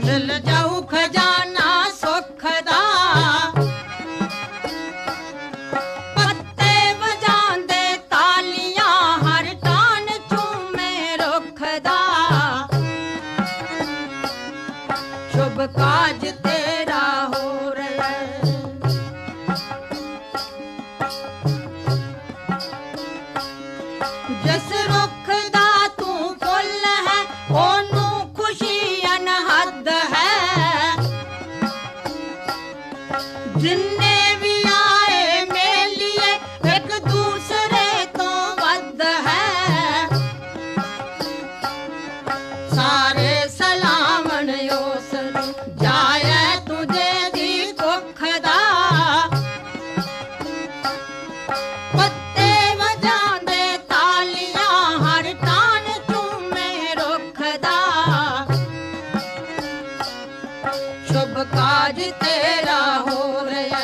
ਮਿਲ ਜਾਊ ਖਜ਼ਾਨਾ ਸੁੱਖ ਦਾ। ਪੱਤੇ ਵਜਾਉਂਦੇ ਤਾਲੀਆਂ ਹਰ ਟਾਹਣ ਝੂਮੇ ਰੁੱਖ ਦਾ। ਸ਼ੁਭ ਕਾਜ ਤੇਰਾ ਹੋ ਰਿਹਾ। ਜਿਸ ਰੁੱਖ ਦਾ ਤੂੰ ਫੁੱਲ ਹੈ ਉਹਨੂੰ ਖੁਸ਼ੀ ਅਨਹਦ ਹੈ। ਜਿੰਨੇ ਵੀ ਆਏ ਮੇਲੀਏ ਇੱਕ ਦੂਸਰੇ ਤੋਂ ਵੱਧ ਹੈ। ਸਾਰੇ ਸਲਾਮਣ ਉਸ ਨੂੰ ਜਾਏ ਤੁਝੇ ਦੀ ਕੁੱਖ ਦਾ। ਪੱਤੇ ਵਜਾਉਂਦੇ ਤਾਲੀਆਂ ਹਰ ਟਾਹਣ ਝੂਮੇ ਰੁੱਖ ਦਾ। ਸ਼ੁਭ ਕਾਜ ਤੇਰਾ ਹੋ ਰਿਹਾ।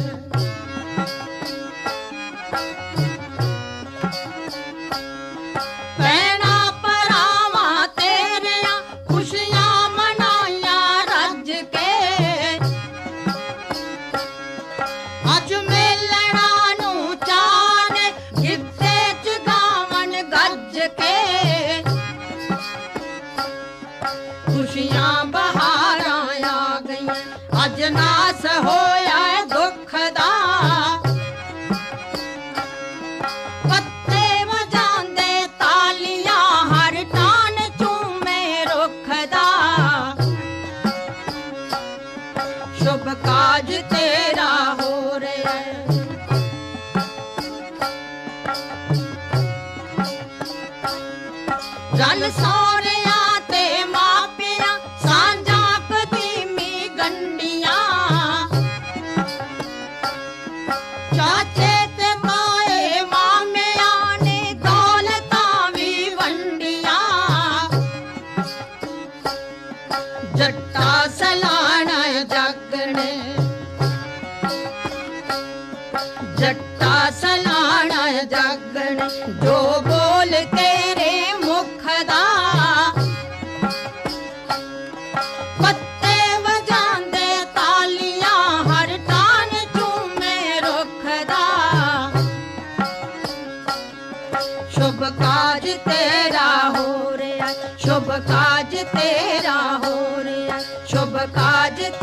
ਭੈਣਾਂ ਭਰਾਵਾਂ ਤੇਰੀਆਂ ਖੁਸ਼ੀਆਂ ਮਨਾਈਆਂ ਰੱਜ ਕੇ। ਅੱਜ ਮੇਲਣਾ ਨੂੰ ਚਾਅ ਨੇ ਗਿੱਧੇ ਚ ਗਾਵਣ ਗੱਜ ਕੇ। ਖੁਸ਼ੀਆਂ ਬਹਾਰਾਂ ਆ ਗਈਆਂ ਅੱਜ ਨਾਸ ਹੋਇਆ ਏ ਦੁੱਖ ਦਾ। ਪੱਤੇ ਵਜਾਉਂਦੇ ਤਾਲੀਆਂ ਹਰ ਟਾਹਣ ਝੂਮੇ ਰੁੱਖ ਦਾ। ਸ਼ੁਭ ਕਾਜ ਤੇਰਾ ਹੋ ਰਿਹਾ। ਰਲ ਸਹੁਰਿਆਂ ਤੇ ਮਾਪਿਆਂ ਸਾਂਝਾਂ ਕਦੀਮੀ ਗੰਢੀਆਂ। ਚਾਚੇ ਤੇ ਤਾਏ ਮਾਮਿਆਂ ਨੇ ਦੌਲਤਾਂ ਵੀ ਵੰਡੀਆਂ। ਜੱਟਾ ਸਲਾਣਾ ਜੱਗ ਨੇ। ਜੱਟਾ ਸਲਾਣਾ ਜੱਗ ਨੇ ਜੋ ਬੋਲ ਤੇਰੇ ਮੁਖ ਦਾ। ਪੱਤੇ ਵਜਾਉਂਦੇ ਤਾਲੀਆਂ ਹਰ ਟਾਹਣ ਝੂਮੇ ਰੁੱਖ ਦਾ। ਸ਼ੁਭ ਕਾਜ ਤੇਰਾ ਹੋ ਰਿਹਾ। ਸ਼ੁਭ ਕਾਜ ਤੇਰਾ ਹੋ ਰਿਹਾ। ਸ਼ੁਭ ਕਾਜ